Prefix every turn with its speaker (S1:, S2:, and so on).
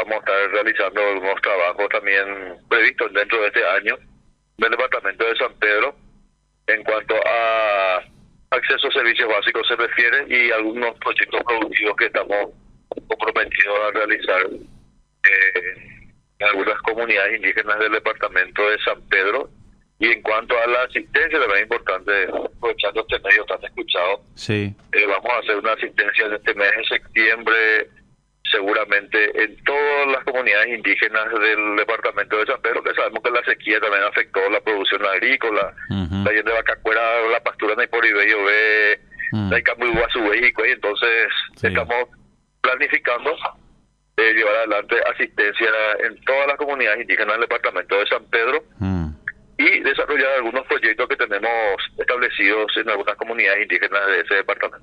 S1: vamos a estar realizando algunos trabajos también previstos dentro de este año del departamento de San Pedro en cuanto a acceso a servicios básicos se refiere y algunos proyectos productivos que estamos comprometidos a realizar en algunas comunidades indígenas del departamento de San Pedro. Y en cuanto a la asistencia, también es importante, aprovechando este medio tan escuchado,
S2: Sí.
S1: vamos a hacer una asistencia en este mes de septiembre, seguramente en todas las comunidades indígenas del departamento de San Pedro, que sabemos que la sequía también afectó la producción agrícola,
S2: Ujú.
S1: la de Bacacuera, la pastura Naiporibeyo B, la Icambuiguazú y entonces
S2: Sí.
S1: estamos planificando llevar adelante asistencia en todas las comunidades indígenas del departamento de San Pedro y desarrollar algunos proyectos que tenemos establecidos en algunas comunidades indígenas de ese departamento.